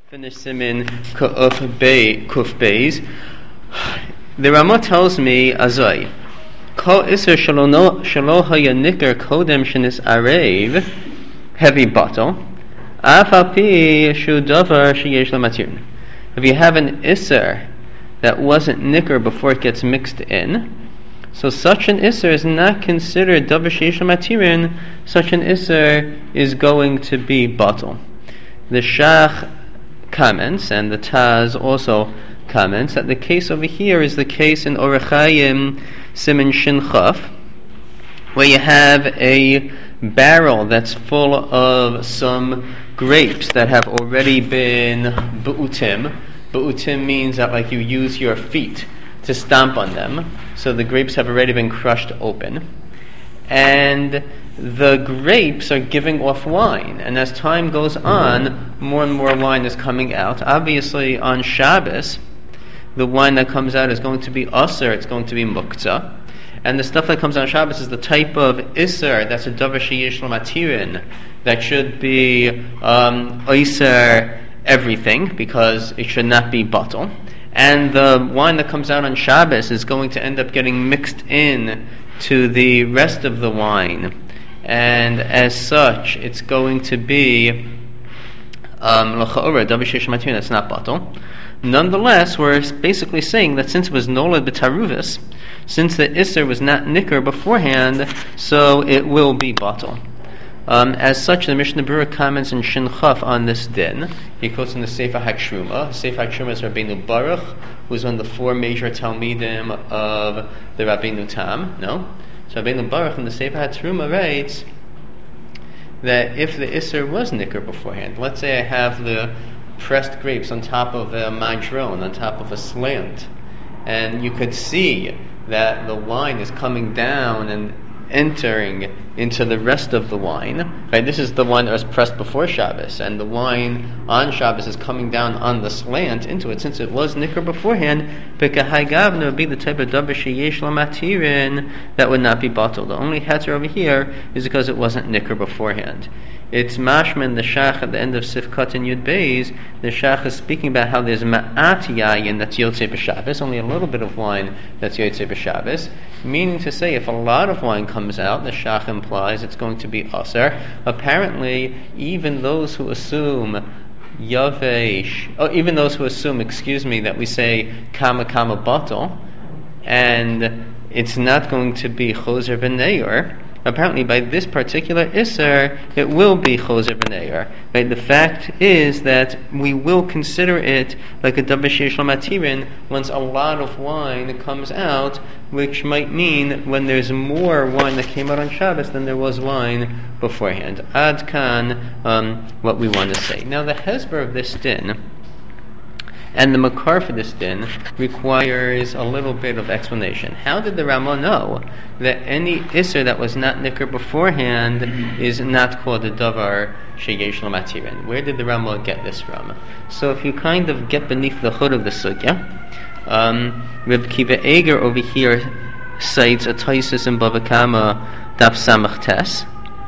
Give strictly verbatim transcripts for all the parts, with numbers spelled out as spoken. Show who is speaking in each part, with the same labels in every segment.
Speaker 1: Finish Simin Kuf Beis. The Rama tells me, Azai, Ko Isser Shalo Haya Nikar Kodem Shenis Arev, heavy bottle, Afapi Shudavar Sheyesh Lamatir. If you have an Isser that wasn't Nikar before it gets mixed in, so such an Isser is not considered Davar Sheyesh Lamatirin, such an Isser is going to be bottle. The Shach comments, and the Taz also comments, that the case over here is the case in Orach Chaim Siman Shin Chaf, where you have a barrel that's full of some grapes that have already been bu'utim. Bu'utim means that like you use your feet to stomp on them, so the grapes have already been crushed open. And the grapes are giving off wine, and as time goes on, more and more wine is coming out. Obviously, on Shabbos, the wine that comes out is going to be Aser, it's going to be Muktzah, and the stuff that comes out on Shabbos is the type of Isser that's a Davar Sheyesh Lamatirin, that should be um, Iser everything, because it should not be bottle. And the wine that comes out on Shabbos is going to end up getting mixed in to the rest of the wine, and as such, it's going to be l'cha'ora davar sheyesh lamatirin, that's not bottle. Nonetheless, we're basically saying that since it was nolad b'taruvis, since the isser was not nicker beforehand, so it will be bottle. Um, as such, the Mishnah Berurah comments in Shin Chaf on this din. He quotes in the Sefer HaKshuma. Sefer HaKshuma is Rabbeinu Baruch, who is one of the four major Talmidim of the Rabbeinu Tam. No? So Rabbeinu Baruch in the Sefer HaTruma writes that if the Isser was nicker beforehand, let's say I have the pressed grapes on top of a madron, on top of a slant, and you could see that the wine is coming down and entering into the rest of the wine, right? This is the wine that was pressed before Shabbos, and the wine on Shabbos is coming down on the slant into it. Since it was nicker beforehand, Pekahai Gavna would be the type of Davar Sheyesh Lamatirin that would not be bottled. The only heter over here is because it wasn't nicker beforehand. It's mashman, the Shach at the end of Sifkat and Yud Beis. The Shach is speaking about how there's ma'at yayin that's yotzei b'Shabbos, only a little bit of wine that's yotzei b'Shabbos, meaning to say if a lot of wine comes out, the Shach implies it's going to be aser. Apparently, even those who assume yavesh, oh, even those who assume, excuse me, that we say kama kama bottle, and it's not going to be choser v'neyor, apparently by this particular Isser, it will be Choser B'Neir. Right? The fact is that we will consider it like a Davar Sheyesh Lamatirin once a lot of wine comes out, which might mean when there's more wine that came out on Shabbos than there was wine beforehand. Ad kan, um, what we want to say. Now the Hezber of this din, and the Makar for this din, requires a little bit of explanation. How did the Rama know that any Isser that was not nicker beforehand is not called a Davar Sheyesh Lamatirin? Where did the Rama get this from? So if you kind of get beneath the hood of the sugya, um, Reb Kiva Eger over here cites a Taisus in Bava Kama Daf Samach Tes,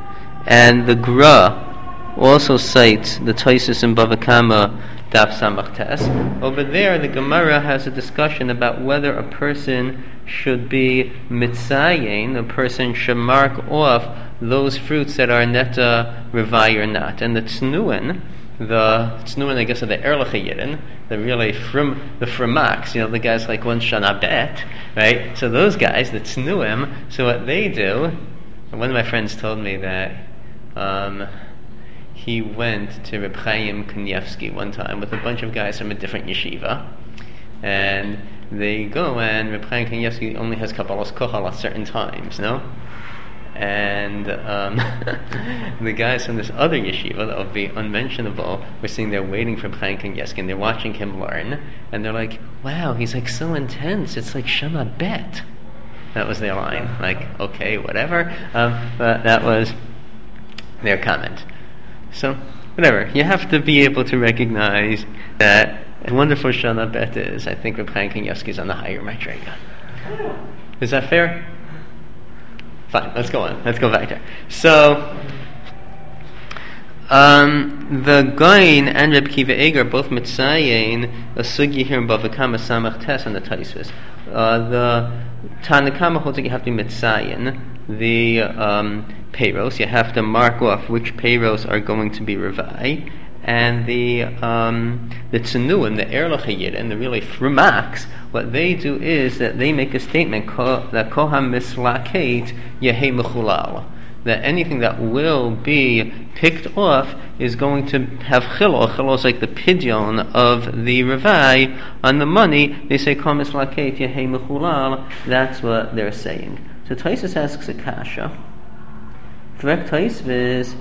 Speaker 1: and the Gra also cites the Taisus in Bava Kama Daf Samach Tes. Over there, the Gemara has a discussion about whether a person should be mitzayin, a person should mark off those fruits that are neta revai or not. And the tznuin, the tznuin, I guess, are the erlich yidden, the really frum, the frumaks, you know, the guys like one shana bet, right? So those guys, the tznuim, so what they do, one of my friends told me that um, he went to Reb Chaim Kanievsky one time with a bunch of guys from a different yeshiva, and they go, and Reb Chaim Kanievsky only has Kabbalas Kohal at certain times, no? And um, the guys from this other yeshiva that will be unmentionable were sitting there waiting for Reb Chaim Kanievsky, and they're watching him learn, and they're like, wow, he's like so intense, it's like Shana Bet. That was their line. Like, okay, whatever. Um, but that was their comment. So, whatever. You have to be able to recognize that a wonderful Shana Bet is. I think Reb Chaim Kanievsky is on the higher Madrega. Is that fair? Fine, let's go on. Let's go back there. So, Um, the Gain and Reb Kiva Eger both mitzayin a sugi here in Bava Kama Samach Tes and the Taisvis. Uh, the Tanakama holds that you have to be mitzayin the um, payros. You have to mark off which payros are going to be revai, and the um, the Tzenuim, the Erlich Hayid, and the really Frumaks, what they do is that they make a statement that Koha Mislaket Yehe Mechulal, that anything that will be picked off is going to have chilul. Chilul is like the pidyon of the revai on the money. They say Koha Mislaket Yehe Mechulal. That's what they're saying. So Taisus asks a kasha. Correct Taisvis.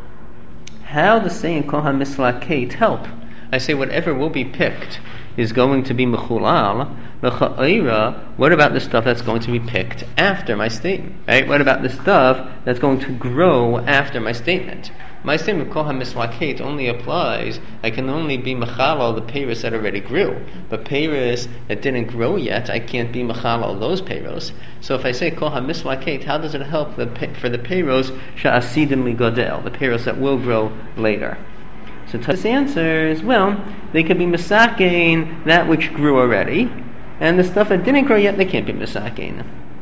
Speaker 1: How does saying Koha Mislaket help? I say whatever will be picked is going to be mechulal. What about the stuff that's going to be picked after my statement? Right? What about the stuff that's going to grow after my statement? My statement Koha Mislaket only applies. I can only be mechalal the peiros that already grew, but peiros that didn't grow yet, I can't be mechalal those peiros. So if I say Koha Mislaket, how does it help the for the peiros sha'asidim ligodel, the peiros that will grow later? So this answers, well, they could be misakein that which grew already, and the stuff that didn't grow yet, they can't be misakein.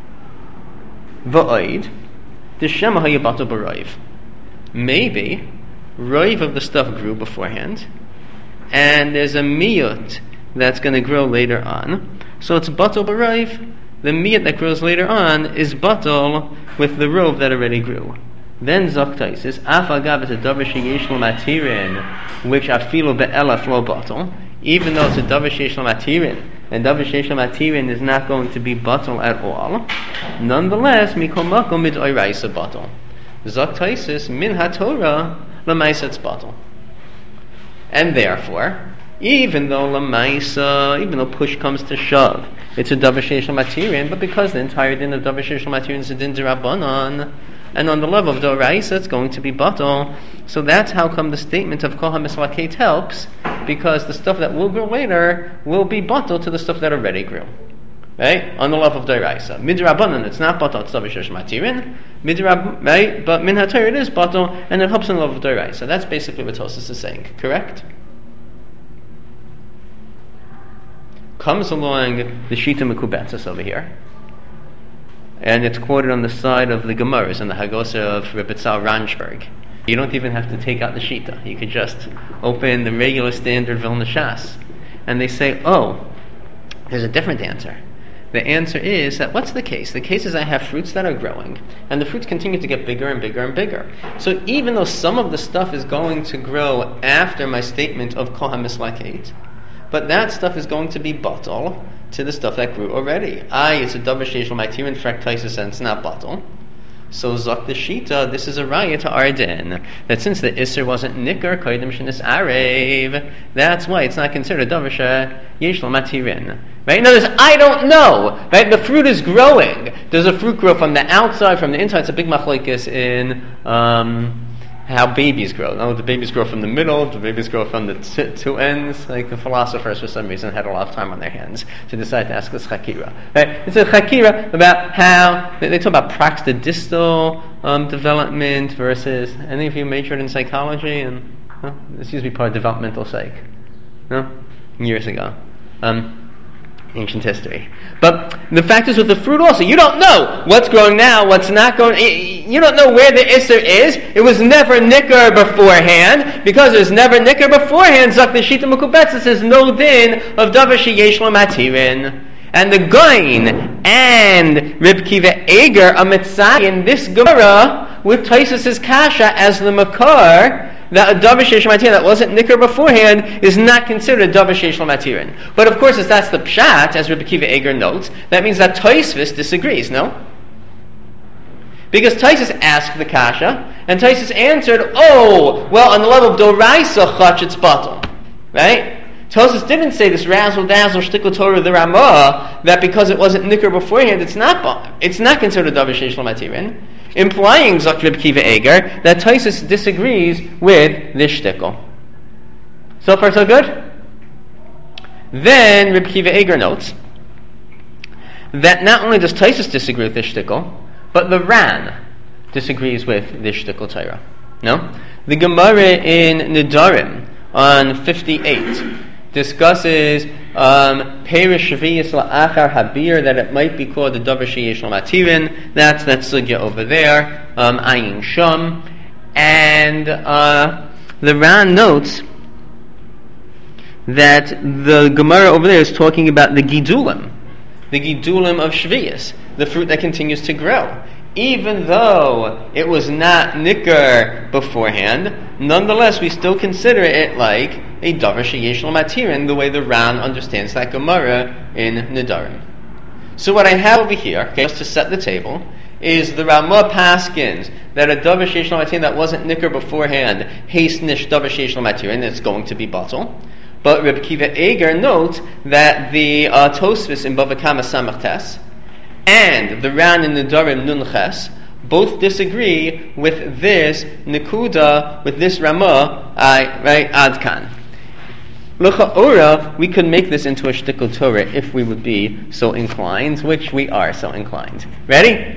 Speaker 1: Va'oid, d'shema hayabato b'roiv. Maybe roiv of the stuff grew beforehand, and there's a miyut that's going to grow later on. So it's batal b'roiv. The miyut that grows later on is batal with the rov that already grew. Then Zoktais is Afagav is a davar sheyesh lo matirin, which afilu be'elaf lo batal. Even though it's a davar sheyesh lo matirin, and davar sheyesh lo matirin is not going to be batal at all. Nonetheless, mikol makom mid oiraisa batal. Zoktais is min haTorah lemaisa it's batal. And therefore, even though lemaisa, even though push comes to shove, it's a davar sheyesh lo matirin, but because the entire din of davar sheyesh lo matirin is a din d'Rabbanan, and on the level of Doraisa, it's going to be batal. So that's how come the statement of Koha Mislaket helps, because the stuff that will grow later will be batal to the stuff that already grew. Right? On the level of Doraisa. Midrabanan, it's not batal, it's Davishesh Matirin. Midrab, right? But Min HaTorah, it is batal, and it helps on the level of Doraisa. That's basically what Tosas is saying. Correct? Comes along the Shita Mekubetzes over here. And it's quoted on the side of the Gemaras and the Hagosa of Rebetzal Ranshberg. You don't even have to take out the Shita. You could just open the regular standard Vilna Shas. And they say, oh, there's a different answer. The answer is that what's the case? The case is I have fruits that are growing, and the fruits continue to get bigger and bigger and bigger. So even though some of the stuff is going to grow after my statement of Koha Mislaket, but that stuff is going to be batal to the stuff that grew already. I, it's a davar sheyesh lo matirin fractaisis, and it's not batal. So zok the shita, this is a raya to Arden, that since the Isser wasn't nikar koydem shenis arev, that's why it's not considered davar sheyesh lo matirin. Right? In other words, I don't know. Right? The fruit is growing. Does the fruit grow from the outside, from the inside? It's a big machlokes in um, how babies grow. No, the babies grow from the middle, the babies grow from the t- two ends. Like the philosophers, for some reason, had a lot of time on their hands to decide to ask this chakira. Right? It's a chakira about how, they, they talk about praxidistal um, development versus, any of you majored in psychology? And well, this used to be part of developmental psych. No? Years ago. Um, ancient history. But the fact is with the fruit also, you don't know what's growing now, what's not growing. You don't know where the Isser is. It was never Nicker beforehand. Because it was never Nicker beforehand, Zak the Shita Mekubetzes says no din of Davar sheyesh lo matirin. And the Gain and Reb Kiva Eger are mitzay in this Gemara with Tosas's kasha as the Makar, that a davar sheyesh lo matirin that wasn't nicker beforehand is not considered a davar sheyesh lo matirin. But of course, if that's the pshat, as Rebbe Kiva Eger notes, that means that Tosfos disagrees, no? Because Tosfos asked the kasha, and Tosfos answered, oh, well, on the level of doraisa chach, it's batal. Right? Tosfos didn't say this razzle-dazzle shtickle Torah of the Ramah, that because it wasn't nicker beforehand, it's not it's not considered a davar sheyesh lo matirin. Implying, Zok Reb Kiva Eger, that Tosfos disagrees with this shtickle. So far, so good? Then Reb Kiva Eger notes that not only does Tosfos disagree with this shtickle, but the Ran disagrees with this shtickle Torah. No? The Gemara in Nedarim on fifty-eight discusses um, Perish Shviyas La'achar Habir, that it might be called the Davar Sheyesh Lo Matirin. That's that sugya over there, um, Ayin Sham. And uh, the Ran notes that the Gemara over there is talking about the Gidulim, the Gidulim of Shviyas, the fruit that continues to grow. Even though it was not Nikar beforehand, nonetheless we still consider it like a Davar Sheyesh Lo Matirin, the way the Ran understands that Gemara in Nedarim. So what I have over here, okay, just to set the table, is the Ramah Paskins that a Davar Sheyesh Lo Matirin that wasn't Nikar beforehand, Haste Nish Davar Sheyesh Lo Matirin, it's going to be Batal. But Reb Kiva Eger notes that the uh, Tosfos in Bava Kama Samach Tes and the Ran in Nedarim Nun Ches both disagree with this Nikuda, with this Ramah, uh, right, Adkan. L'cha'ora, we could make this into a shtickle Torah if we would be so inclined, which we are so inclined. Ready?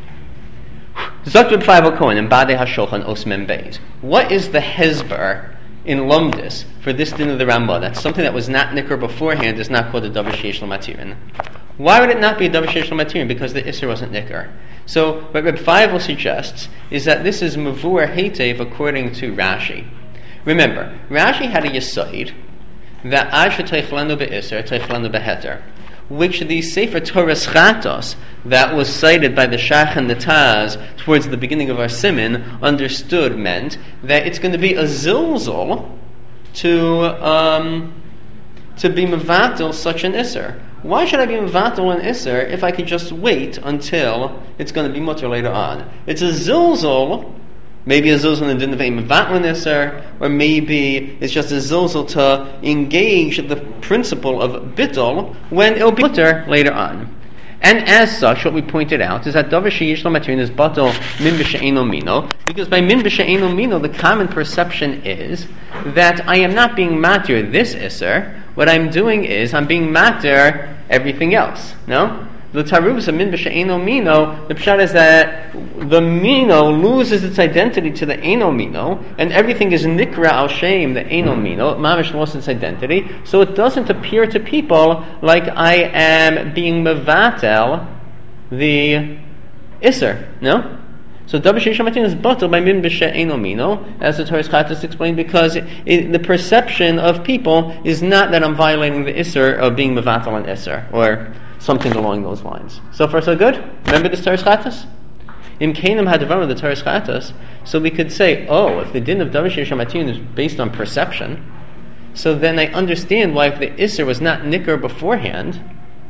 Speaker 1: Zot Reb Feivel Cohen in Badei HaShulchan Os Mem Beis. What is the hezber in Lumdis for this din of the Ramah? That's something that was not Nikar beforehand is not called a Davar Sheyesh Lo Matirin. Why would it not be a Davar Sheyesh Lo Matirin? Because the Isser wasn't Nikar. So what Reb Feivel suggests is that this is Mavur Heitev according to Rashi. Remember, Rashi had a Yesod that Asher Teichlanu Be'Isser, Teichlanu Be'Heter, which the Sefer Torah Chatos that was cited by the Shach and the Taz towards the beginning of our Siman understood meant that it's going to be a zilzal to um, to be mevatel such an Isser. Why should I be mevatel an Isser if I could just wait until it's going to be mutter later on? It's a zilzal. Maybe a zilzal in the din of a mevatel an Isser, or maybe it's just a zilzal to engage the principle of bittul when it'll be mutter later on. And as such, what we pointed out is that Davar Sheyesh Lo Matirin is batal min b'she'eino mino, because by min b'she'eino mino, the common perception is that I am not being matir this Isser. What I'm doing is I'm being matir everything else. No? The taruvs of min b'she'eino mino, the pshat is that the mino loses its identity to the eno mino, and everything is nikra al shem, the eno mino. Mamish lost its identity, so it doesn't appear to people like I am being mevatel the iser. No? So Davar Sheyesh Lo Matirin is batal by min b'she'eino mino, as the Torah Chatos explained, because it, it, the perception of people is not that I'm violating the iser of being mevatel an iser, or something along those lines. So far, so good? Remember this Torah Chatos? In Kainam Hadavarim, the Torah Chatos, so we could say, oh, if the din of Davar Sheyesh Lo Matirin is based on perception, so then I understand why if the Isser was not Nikar beforehand,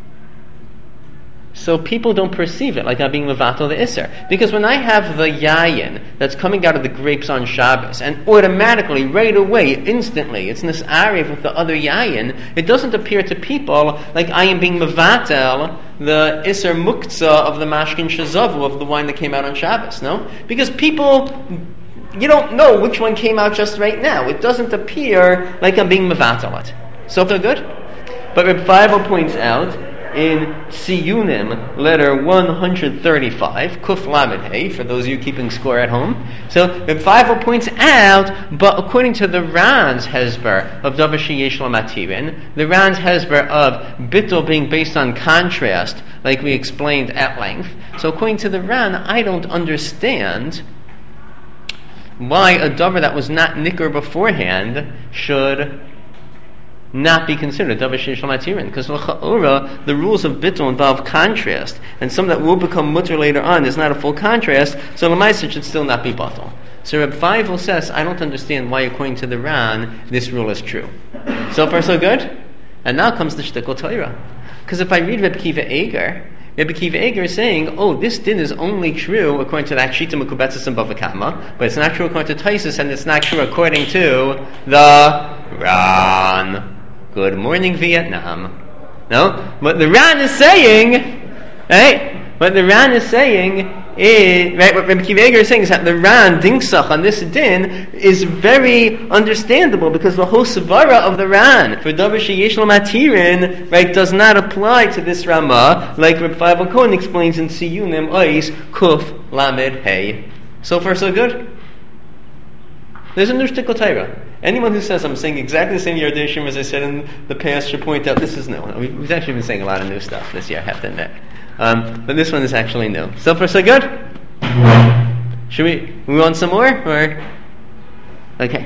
Speaker 1: so people don't perceive it like I'm being mevatel the Isser. Because when I have the yayin that's coming out of the grapes on Shabbos, and automatically, right away, instantly, it's nis'arev with the other yayin, it doesn't appear to people like I am being mevatel the Isser muktzah of the mashkin shazavu, of the wine that came out on Shabbos, no? Because people, you don't know which one came out just right now. It doesn't appear like I'm being mevatel it. So far good? But Reb Feivel points out in Tziyunim, letter one thirty-five, Kuf Lamed Hey, for those of you keeping score at home. So Reb Feivel points out, but according to the Ran's Hezber of Davar Sheyesh Lo Matirin, the Ran's Hezber of Bittul being based on contrast, like we explained at length, so according to the Ran, I don't understand why a davar that was not nikar beforehand should not be considered Davar Sheyesh Lo Matirin, because l'cha'ora the rules of bittul involve contrast, and some that will become mutter later on is not a full contrast, so l'maisa should still not be batal. So Reb Feivel says, I don't understand why, according to the Ran, this rule is true. So far, so good. And now comes the shtickle Torah, because if I read Reb Kiva Eger, Reb Kiva Eger is saying, oh, this din is only true according to that Shita Mekubetzes and Bava Kama, but it's not true according to Taisus, and it's not true according to the Ran. Good morning, Vietnam. No? What the Ran is saying, right? What the Ran is saying is, right, what Reb Kiva Eger is saying is that the Ran, Dingsach, on this din, is very understandable, because the whole Svara of the Ran, for Davar Sheyesh Lo Matirin, right, does not apply to this Ramah, like Reb Feivel Cohen explains in Siyunim Ois, Kuf, Lamed, Hey. So far, so good? There's a new shtickle Torah. Anyone who says I'm saying exactly the same Yerdeshim as I said in the past should point out this is new. We've, we've actually been saying a lot of new stuff this year, I have to admit. Um, but this one is actually new. So far, so good? Should we move on some more? Or okay.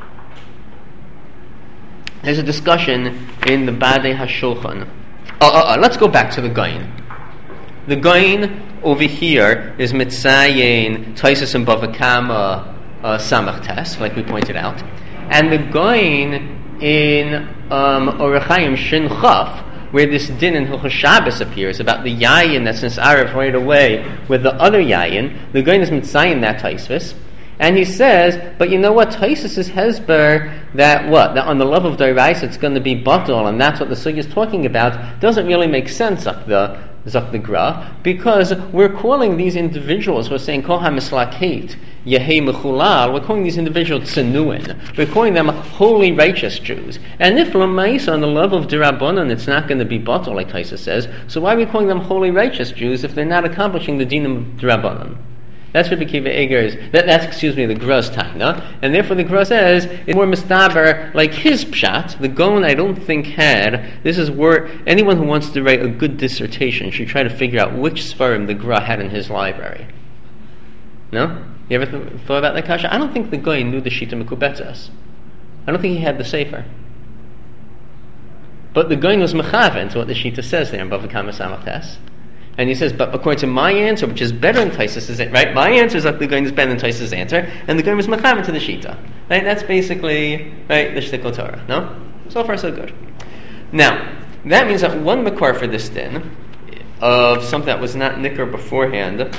Speaker 1: There's a discussion in the Badei HaShulchan. Oh, oh, oh, let's go back to the Gaon. The Gaon over here is Mitzayin, Taisus and Bava Kama, uh, Samach Tes, like we pointed out. And the Gaon in um, Orach Chaim Shin Chaf, where this din in Hilchos Shabbos appears about the yayin that's nisaref right away with the other yayin, the Gaon is Mitzayin that Taisus. And he says, but you know what? Taisus is hesber that what? That on the level of Dorais it's going to be batal, and that's what the sugya is talking about. Doesn't really make sense, Zak the Zak the Gra, because we're calling these individuals, we're saying Kol HaMislakit, Yehei Mechulal, we're calling these individuals Tzenuin. We're calling them holy righteous Jews. And if Lamaisa on the level of Dirabonon it's not going to be batal, like Taisus says, so why are we calling them holy righteous Jews if they're not accomplishing the din of Dirabonon? That's what Kiva Eger's, that, that's, excuse me, the Gross Taina. And therefore the Gross says, it's more mistaber, like his pshat, the Gaon I don't think had, this is where anyone who wants to write a good dissertation should try to figure out which Sfarim the Gra had in his library. No? You ever th- thought about that, Kasha? I don't think the Gaon knew the Shita Mekubetzas. I don't think he had the Sefer. But the Gaon was mechaven to what the Shita says there in Bava Kama Samach Tes. And he says, but according to my answer, which is better than Taisus, is it right? My answer is that the Gaon is better than Taisus' answer, and the Gaon was mechaven to the Shita. Right? That's basically right the Shtickle Torah. No? So far, so good. Now, that means that one makar for this din of something that was not nicker beforehand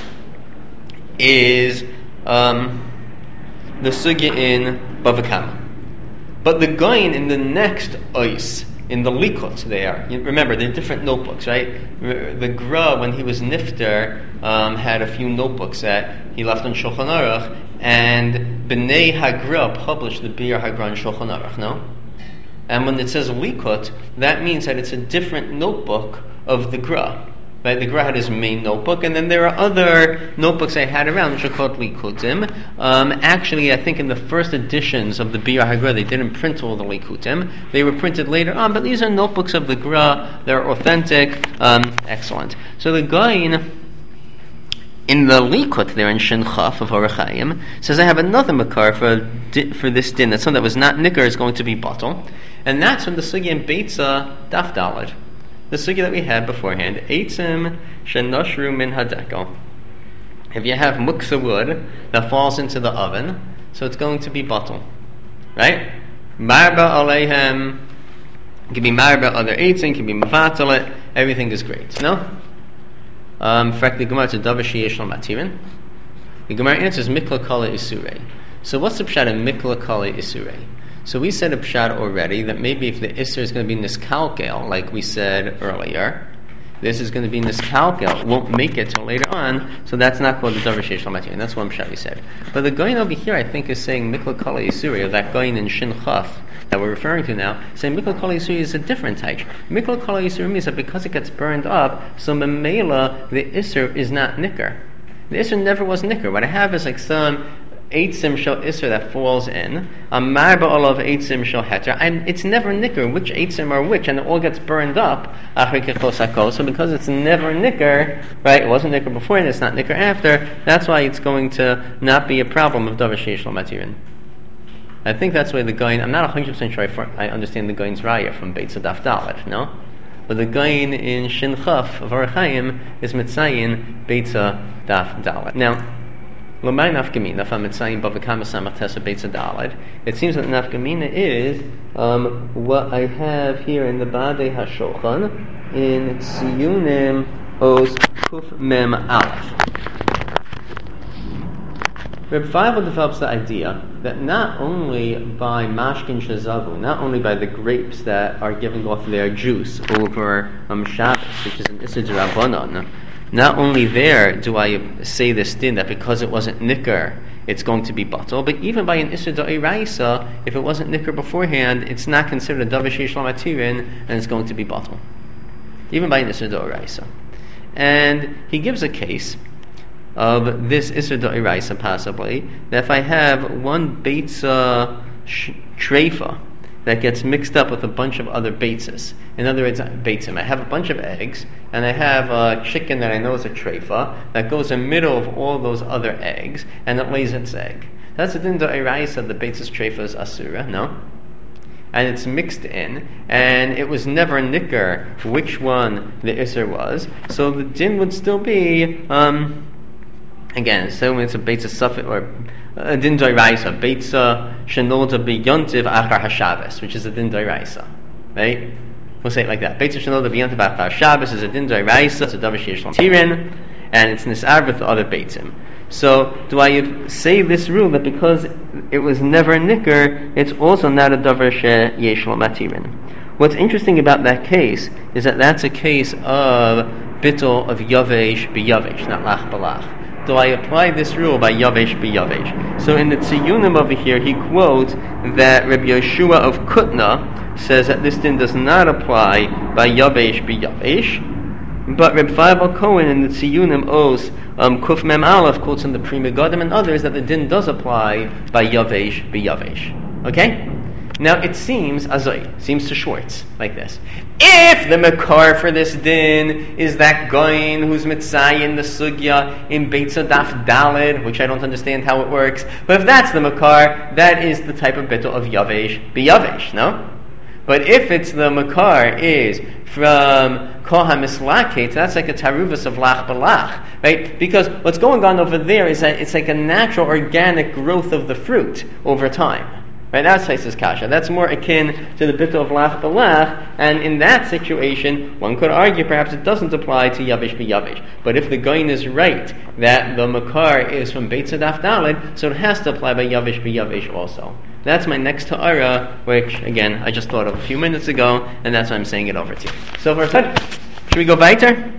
Speaker 1: is um, the sugya in Bava Kama. But the Gaon in the next ois, in the Likut there, you remember, they're different notebooks, right? The Gra, when he was Nifter, um, had a few notebooks that he left on Shulchan Aruch, and B'nai Hagra published the Bir Hagra on Shulchan Aruch, no? And when it says Likut, that means that it's a different notebook of the Gra. Right? The Gra had his main notebook, and then there are other notebooks I had around which are called Likutim. Um, actually, I think in the first editions of the Bir HaGra, they didn't print all the Likutim. They were printed later on, but these are notebooks of the Gra. They're authentic. Um, excellent. So the Gaon in the Likut there in Shin Chaf of Orach Chaim says, I have another makar for di- for this din, that something that was not nicker is going to be batal. And that's from the Sugya in Beitza Daf Daled. The sugya that we had beforehand, Eitzim Shenoshru Min Hadekel. If you have muksa wood that falls into the oven, so it's going to be batal. Right? Marba Aleihem, it can be marba other eitzim, it can be mavatalet, everything is great. No? Um, in fact, the Gemara is a Davashi Yeshal Matirin. The Gemara answers Mikla Kala Isurei. So what's the pshat in Mikla Kala Isurei? So we said a pshat already that maybe if the Isser is going to be niskalkel, like we said earlier, this is going to be niskalkel, won't make it till later on, so that's not called the Davar Sheish L'Matir, and that's one pshat we said. But the Gaon over here, I think, is saying Mikla Kala Yisuri, or that Gaon in Shin Chaf that we're referring to now, saying Mikla Kala Yisuri is a different type. Mikla Kala Yisuri means that because it gets burned up, so Memela, the Isser is not nicker. The Isser never was nicker. What I have is like some Eitzim shel Isser that falls in. Um, Marba olav Eitzim shel Heter. It's never nicker which Eitzim are which, and it all gets burned up. So because it's never nicker, right? It wasn't nicker before, and it's not nicker after. That's why it's going to not be a problem of Davar Sheish L'Matirin. I think that's why the Gaon. I'm not one hundred percent sure I, I understand the Gaon's raya from Beitza Daf Daled. No, but the Gaon in Shin Chaf of Orach Chaim is Mitzayin Beitza Daf Daled. Now. It seems that nafkamina is um, what I have here in the Badei HaShulchan in Tziyunim Os Kuf Mem Aleph. Reb Feivel develops the idea that not only by mashkin shazavu, not only by the grapes that are giving off their juice over um, Shabbos, which is an Issur D'Rabbanan, not only there do I say this din that because it wasn't nicker, it's going to be batal, but even by an Issur D'Oraisa, if it wasn't nicker beforehand, it's not considered a Davar Sheish L'Matirin, and it's going to be batal. Even by an Issur D'Oraisa. And he gives a case of this Isser D'Oraisa possibly, that if I have one Beitza sh- Treifa that gets mixed up with a bunch of other Beitzes. In other words, Beitzim. I have a bunch of eggs, and I have a chicken that I know is a Treifa that goes in the middle of all those other eggs, and it lays its egg. That's the Din D'Oraisa, the Beitzes Treifa is Asura, no? And it's mixed in, and it was never nicker which one the Isser was, so the din would still be, um, again, so it's a Beitza Suffolk, or a Din D'Oraisa, Beitza Shenolda B'Yontiv Achar HaShabbos, which is a Din D'Oraisa, right? We'll say it like that. Beitza Shenolda B'Yontiv Achar HaShabbos is a Din D'Oraisa, it's a Davar Sheish Lam Tirin, and it's Nis'ar with the other Beitzim. So, do I say this rule that because it was never nicker, it's also not a davar sheyesh lo matirin? What's interesting about that case is that that's a case of bittul of yavesh b'yavesh, not lach b'lach. Do I apply this rule by yavesh b'yavesh? So in the tziyunim over here, he quotes that Rabbi Yeshua of Kutna says that this din does not apply by yavesh b'yavesh. But Reb Faivel Cohen in the Tziyunim Os um, Kuf Mem Aleph quotes in the Pri Megadim and others that the din does apply by Yavesh b'Yavesh. Okay? Now it seems, Azoi, seems to Schwartz, like this. If the Makar for this din is that Goin who's Mitzay in the Sugya in Beitza Daf Dalid, which I don't understand how it works, but if that's the Makar, that is the type of bittul of Yavesh b'Yavesh, no? But if it's the Makar is from Koha Mislaket, that's like a taruvas of Lach Balach, right? Because what's going on over there is that it's like a natural organic growth of the fruit over time. Right, that's Taisus Kasha. That's more akin to the bittul of Lach Balach, and in that situation, one could argue perhaps it doesn't apply to Yavish b'Yavish. But if the Goin is right that the Makar is from Beit Tzadaf Dalid, so it has to apply by Yavish b'Yavish also. That's my next Ta'ara, which, again, I just thought of a few minutes ago, and that's why I'm saying it over to you. So far, good. Should we go weiter?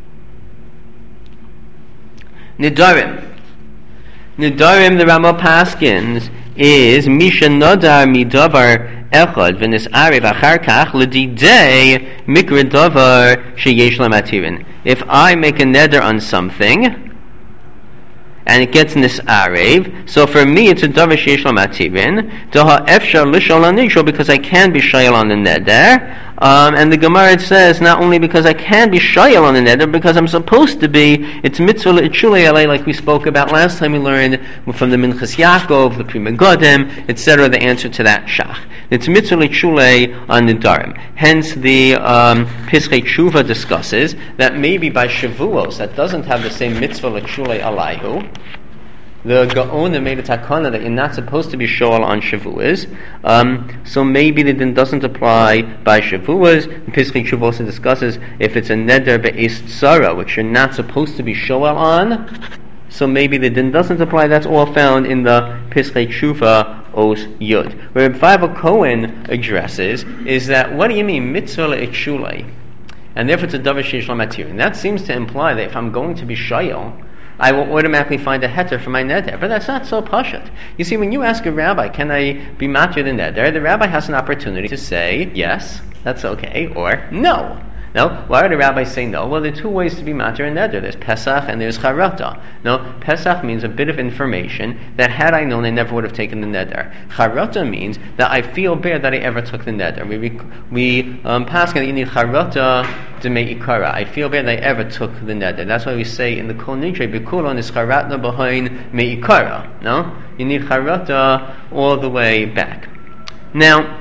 Speaker 1: Nidarim. Nidarim, the Rama Paskins, is Misha Nadar Midavar Echad V'nis Arev Achar Kach L'didei Mikra Davar Sheyesh Lamatirin. If I make a neder on something, and it gets nisarev, so for me it's a davar sheish lo matirin, daha efshar lishol anishol, because I can be shayel on the neder, um, and the Gemara says not only because I can be shayel on the neder, because I'm supposed to be, it's mitzvah l'itshulei alei, like we spoke about last time we learned from the Minchas Yaakov, the Pri Megadim, et cetera, the answer to that shach. It's mitzvah l'itshulei on the darim. Hence the um, Pischei Tshuva discusses that maybe by Shavuos, that doesn't have the same mitzvah l'itshulei alaihu. The Gaona made a takana that you're not supposed to be shoal on Shavuos, um, so maybe the din doesn't apply by Shavuos. Pischei Tshuva also discusses if it's a neder be'es tzara, which you're not supposed to be shoal on, so maybe the din doesn't apply. That's all found in the Pischei Tshuva Os Yud. Where Reb Faivel Cohen addresses is that, what do you mean mitzvah le'etshulei? And therefore it's a davar sheish lo matirin. That seems to imply that if I'm going to be shayel, I will automatically find a heter for my neder. But that's not so pashut. You see, when you ask a rabbi, can I be matir the neder, the rabbi has an opportunity to say, yes, that's okay, or no. No? Why would the rabbi say no? Well, there are two ways to be matir and neder. There's Pesach and there's Charata. No? Pesach means a bit of information that had I known I never would have taken the neder. Charata means that I feel bad that I ever took the neder. We we um, pass that you need Charata to make ikara. I feel bad that I ever took the neder. That's why we say in the Kol Nidre, B'kulon is Charatna behind me ikara. No? You need Charata all the way back. Now,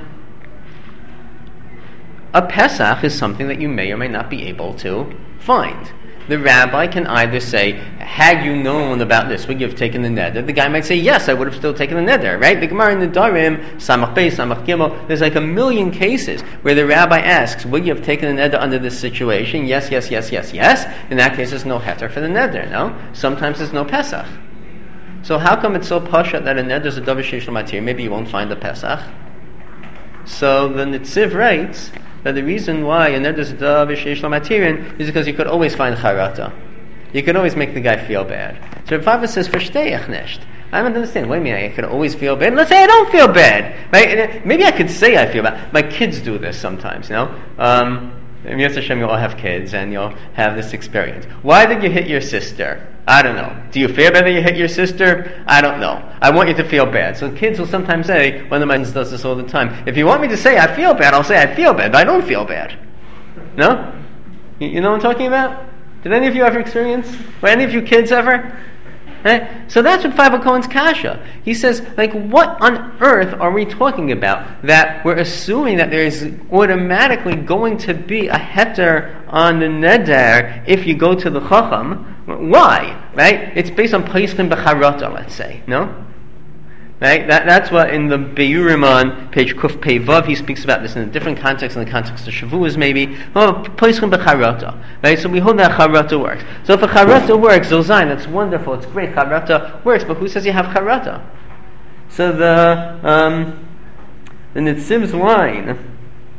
Speaker 1: a Pesach is something that you may or may not be able to find. The rabbi can either say, had you known about this, would you have taken the neder? The guy might say, yes, I would have still taken the neder, right? The Gemara in the Darim, Samach Beis, Samach Gimel, there's like a million cases where the rabbi asks, would you have taken the neder under this situation? Yes, yes, yes, yes, yes. In that case, there's no heter for the neder, no? Sometimes there's no Pesach. So how come it's so pasha that a neder is a davar sheish lo matir? Maybe you won't find the Pesach. So the Nitziv writes that the reason why a neder is a davar sheish lo matirin is because you could always find charata. You could always make the guy feel bad. So Reb Faivel says, "Verstehe ich nicht." I don't understand. Wait a minute, I could always feel bad. Let's say I don't feel bad, right? Maybe I could say I feel bad. My kids do this sometimes, you know. Um, Hashem, you'll all have kids and you'll have this experience. Why did you hit your sister? I don't know. Do you feel bad that you hit your sister? I don't know. I want you to feel bad. So kids will sometimes say, one of my sons does this all the time, if you want me to say I feel bad, I'll say I feel bad, but I don't feel bad. No? You, you know what I'm talking about? Did any of you ever experience? Were any of you kids ever? Eh? So that's what Five Cohen's kasha. He says, like, what on earth are we talking about? That we're assuming that there is automatically going to be a heter on the neder if you go to the chacham. Why? Right? It's based on Paischim B'charata, let's say. No? Right? That, that's what in the Beyurim on page Kuf Pei Vav, he speaks about this in a different context, in the context of Shavuos maybe. Oh, Paischim B'charata. Right? So we hold that Charata works. So if a Charata works, Zozain, that's wonderful, it's great, Charata works, but who says you have Charata? So the, um, the Nitziv's line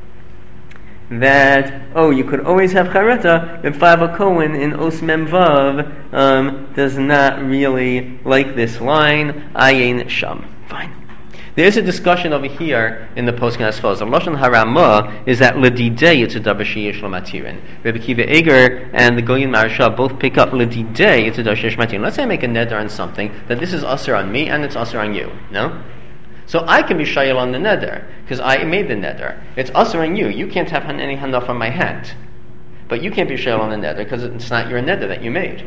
Speaker 1: that, oh, you could always have Charata, and Five Cohen in Os Mem Vav um, does not really like this line, Ayin Sham. Fine. There's a discussion over here in the posting as follows. The Lashon Harama is that L'didei it's a davar sheyesh lo matirin. Rabbi Kiva Eger and the Goyin Maharsha both pick up L'didei it's a davar sheyesh matirin. Let's say I make a neder on something that this is usher on me and it's usher on you. No? So I can be shayel on the neder, because I made the neder. It's usher on you. You can't have any hanaf on my hat. But you can't be shayel on the neder, because it's not your neder that you made.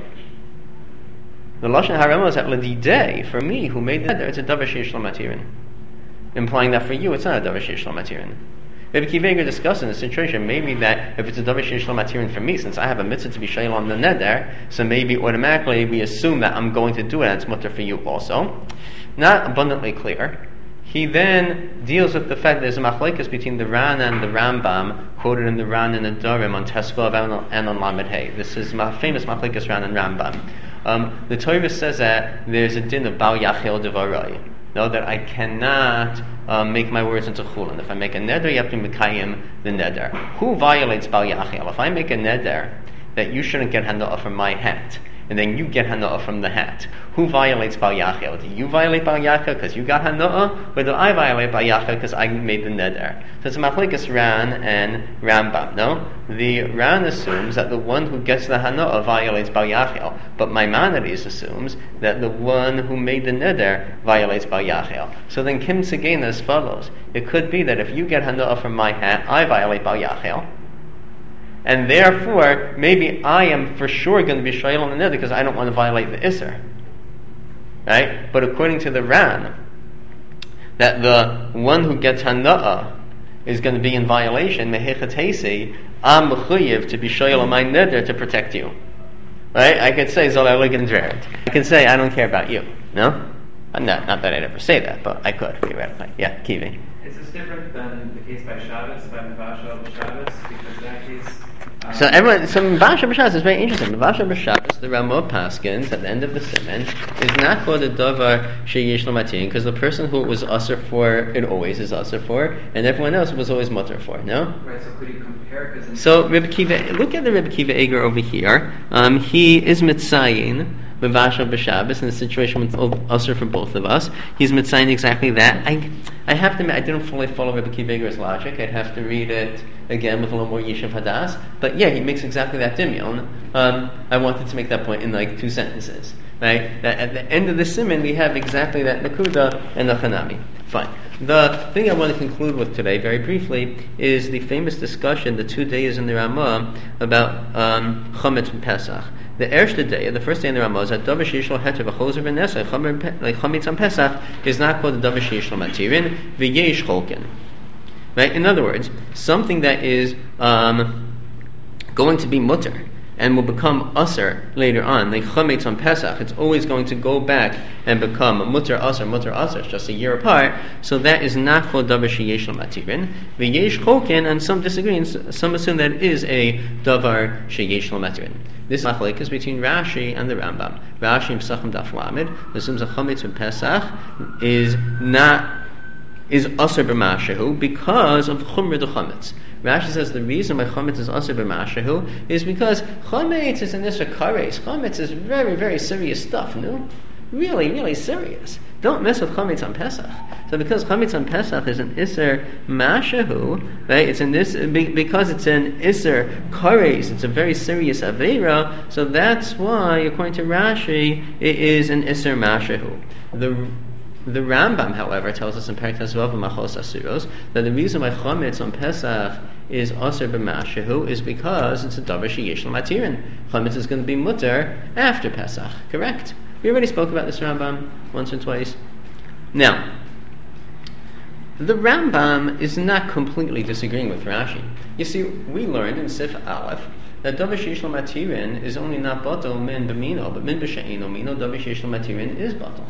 Speaker 1: The Lashon Harama is that l'didei, for me, who made the neder, it's a davar sheyesh lo matirin. Implying that for you, it's not a davar sheyesh lo matirin. Rabbi Kiva Eger discussed in the situation, maybe that if it's a davar sheyesh lo matirin for me, since I have a mitzvah to be shayel on the neder, so maybe automatically we assume that I'm going to do it, and it's mutter for you also. Not abundantly clear. He then deals with the fact that there's a machlekes between the Ran and the Rambam, quoted in the Ran and the Dorim on Tesvav and on Lamed Hey. This is my famous machlekes Ran and Rambam. Um, the Torah says that there's a din of Bal Yachel Devarai. No, that I cannot um, make my words into chulin. If I make a neder, you have to mekayim the neder. Who violates Bal Yachel? If I make a neder that you shouldn't get hana'ah from my hat, and then you get hana'ah from the hat, who violates Bal Yachel? Do you violate Bal Yachel because you got hana'ah, or do I violate Bal Yachel because I made the neder? So it's a machlekes Ran and Rambam. No, the Ran assumes that the one who gets the hana'ah violates Bal Yachel, but Maimonides assumes that the one who made the neder violates Bal Yachel. So then Kim Tzegena as follows: it could be that if you get hana'ah from my hat, I violate Bal Yachel. And therefore, maybe I am for sure going to be shayel on the neder because I don't want to violate the Isser. Right? But according to the Ran, that the one who gets hana'ah is going to be in violation, mehechatesi, I'm mechuyev to be shayel on my neder to protect you. Right? I could say, Zol Elegant Verd. I can say, I don't care about you. No? Not, not that I'd ever say that, but I could, theoretically. Yeah, Kivi.
Speaker 2: Is this different than the case by Shabbos, by Mevasha B'Shabbos? Because in that case... Um,
Speaker 1: so everyone, so Mevasha B'Shabbos is very interesting. Mevasha B'Shabbos, the Ramah Paskins, at the end of the Siman, is not called a davar sheyesh lo matirin, because the person who it was usher for, it always is usher for, and everyone else was always mutter for, no?
Speaker 2: Right, so could you compare? Cause
Speaker 1: so Rebbe Kiva, look at the Rebbe Kiva Eger over here. Um, he is mitzayin Mevasha B'Shabbos in the situation with usher for both of us. He's mitzayin exactly that. I I have to admit, I didn't fully follow Rebbe Kiva Eger's logic. I'd have to read it again with a little more Yishuv Hadas. But yeah, he makes exactly that dimion. Um, I wanted to make that point in like two sentences. Right? That at the end of the Siman, we have exactly that Nakuda and the Chanami. Fine. The thing I want to conclude with today, very briefly, is the famous discussion, the two days in the Ramah, about um, Chometz and Pesach. The erste day, the first day in the Ramah, is that davar sheyesh lo heter v'chozer v'nesach, like Chometz and Pesach, is not called the davar sheyesh lo matirin, v'yesh cholkin. Right? In other words, something that is um, going to be mutter and will become usher later on, like Chometz on Pesach, it's always going to go back and become mutter usher, mutter usher, it's just a year apart, so that is not called davar sheyesh lo matirin. V'yesh cholkin, and some disagree, and some assume that it is a davar sheyesh lo matirin. This machlekes is between Rashi and the Rambam. Rashi in Pesachim Daf Lamed assumes that Chometz in Pesach is not is aser b'mashahu because of chumra de Chometz. Rashi says the reason why Chometz is aser b'mashahu is because Chometz is an isra kares. Chometz is very, very serious stuff, no? Really, really serious. don't mess with chametz on Pesach. So because chametz on Pesach is an iser mashahu, right? It's in this because it's an iser kares. It's a very serious avera. So that's why, according to Rashi, it is an iser mashahu. The The Rambam, however, tells us in Periktas Vav Machos Asuros that the reason why chametz on Pesach is aser b'mashahu is because it's a davar sheyesh l'matirin. Chametz is going to be mutter after Pesach. Correct? We already spoke about this Rambam once or twice. Now, the Rambam is not completely disagreeing with Rashi. You see, we learned in Sif Aleph that davar sheyesh l'matirin is only not batal min b'mino, but min b'she'eno mino davar sheyesh l'matirin is batal.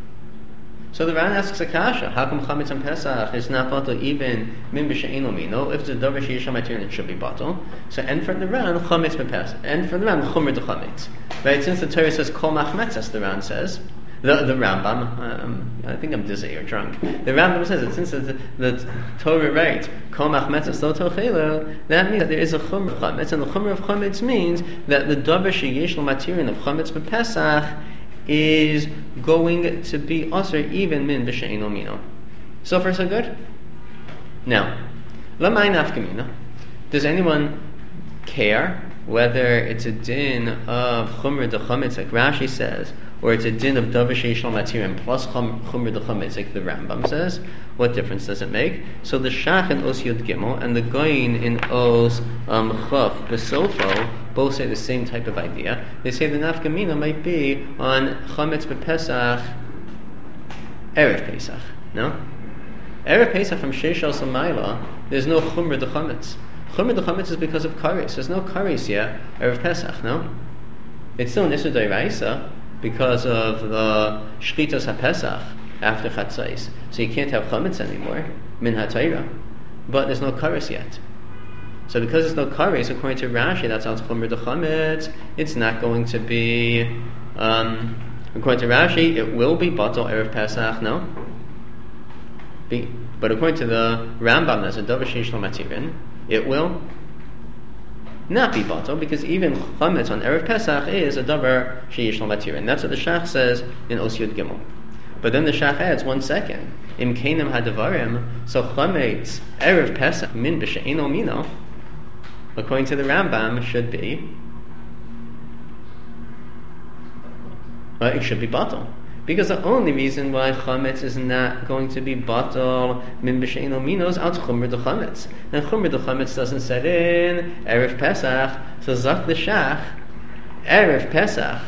Speaker 1: So the Ran asks a kasha, how come chametz on Pesach is not batal even min b'she'eno mino? If it's a davar sheyesh l'matirin, it should be batal. So and for the Ran, chametz b'Pesach, and for the Ran, chumer de chametz. Right? Since the Torah says kol machmetzes, the Ran says, the the Rambam, um, I think I'm dizzy or drunk. The Rambam says that since the, the Torah writes kol machmetzes lo tochelo, that means that there is a chumer of chametz, and the chumer of chametz means that the davar sheyesh l'matirin of chametz b'Pesach is going to be aser even min b'she'eno mino. So far so good? Now, l'may nafkamina. Does anyone care whether it's a din of chumr de chametz like Rashi says, or it's a din of davar sheyesh l'matirin plus chumr de chametz like the Rambam says? What difference does it make? So the Shach in Os Yud Gimel and the Goyin in Os um, Chaf B'Sofo both say the same type of idea. They say the nafkamina might be on chametz b'Pesach erev Pesach. No, erev Pesach from Sheishal Samayla. There's no chumr de chametz. Chumr de chametz is because of kares. There's no kares yet erev Pesach. No, it's still nisur d'oraisa because of the shchitas haPesach after chatzais. So you can't have chametz anymore min haTorah, but there's no kares yet. So because there's no kares, according to Rashi, that sounds chumer de chametz. It's not going to be. Um, according to Rashi, it will be batal erev Pesach. No, be, but according to the Rambam, that's a davar sheyesh l'matirin. It will not be batal because even chametz on erev Pesach is a davar sheyesh l'matirin. That's what the Shach says in Os Yud Gimel. But then the Shach adds one second. Im keinem hadavarim. So chametz erev Pesach min b'she'eno mino, according to the Rambam, should be. Well, it should be batal. Because the only reason why chametz is not going to be batal min b'she'eno mino is out chumer de chametz. And chumer de chametz doesn't set in erev Pesach. So zak the Shach, erev Pesach,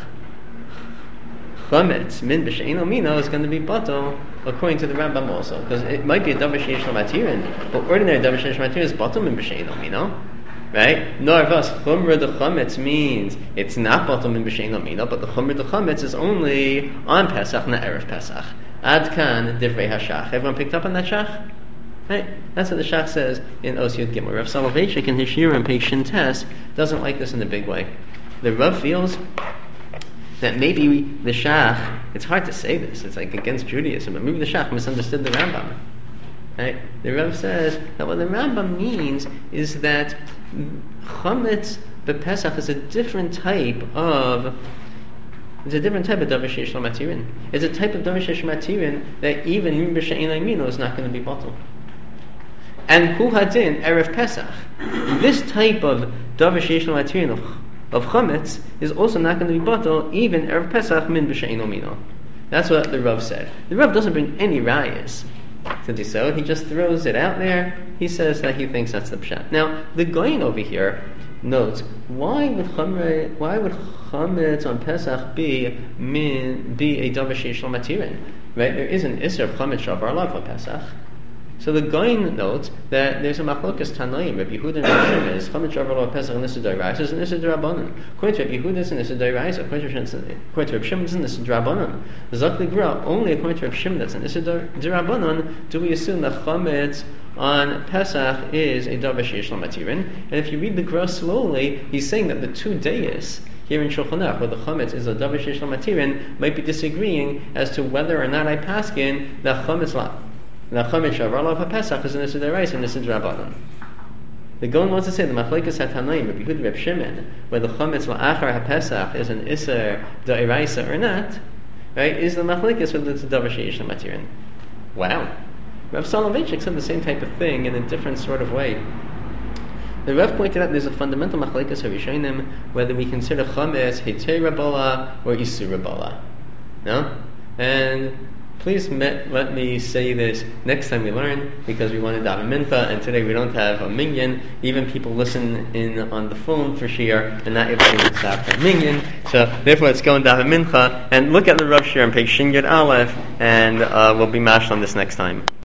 Speaker 1: chametz min b'she'eno mino is going to be batal according to the Rambam also. Because it might be a davar sheyesh l'matirin, but ordinary davar sheyesh l'matirin is batal min b'she'eno mino. Right? Norvas chumra de chametz means it's not batal min b'she'eno mino, but the chumra de chametz is only on Pesach, not erev Pesach. Ad kan divrei hashach. Everyone picked up on that shach? Right? That's what the shach says in Os Yud Gimel. Rav Soloveitchik in his shir on page Shintes doesn't like this in a big way. The Rav feels that maybe the shach, it's hard to say this, it's like against Judaism, but maybe the shach misunderstood the Rambam. Right? The Rav says that what the Rambam means is that chametz b'Pesach is a different type of it's a different type of davar sheyesh l'matirin. It's a type of davar sheyesh l'matirin that even min b'she'eno mino is not going to be batal. And hu hadin erev Pesach. This type of davar sheyesh l'matirin of of chametz is also not going to be batal even erev Pesach min b'she'eno mino. That's what the Rav said. The Rav doesn't bring any rayas to do so. He just throws it out there. He says that he thinks that's the pshat. Now, the Goyin over here notes, why would chametz, why would chametz on Pesach be min, be a davar sheyesh l'matirin? Right? There is an isser of chametz shavar alav on Pesach. So the Goyin notes that there's a machlokas tanaim. Rabbi Yehuda and Rabbi Shimon is chametz shavar alav Pesach and nisur d'oraisa is an nisur d'rabbanan. According to Rabbi Yehuda, it's an nisur d'oraisa. According to Rabbi Shimon, it's an nisur d'rabbanan. Zak l'gra, only according to Rabbi Shimon, that's an nisur d'rabbanan. Do we assume that chametz on Pesach is a davar sheyesh l'matirin? And if you read the gra slowly, he's saying that the two days here in Shulchan Aruch, where the chametz is a davar sheyesh l'matirin, might be disagreeing as to whether or not I paskin that chametz la. Now, chametz shavar alav haPesach is an nisur d'oraisa and nisur d'rabbanan. The Gaon wants to say the machlekes hatanaim, Rabbi Yehuda, Rabbi Shimon, whether chametz la'achar haPesach is an isser d'oraisa or not. right, is the machlekes whether it's a davar sheyesh matirin. Wow. Rav Soloveitchik said the same type of thing in a different sort of way. The Rav pointed out there's a fundamental machlekes harishonim whether we consider chametz heter rabala or isur rabala. No? And please met, let me say this next time we learn, because we want to daven mincha, and today we don't have a minyan. Even people listen in on the phone for shir, and not everybody wants to have a minyan. So therefore, let's go and daven mincha, and look at the Rav Shir on page Shin Yud Aleph, and uh, we'll be mashed on this next time.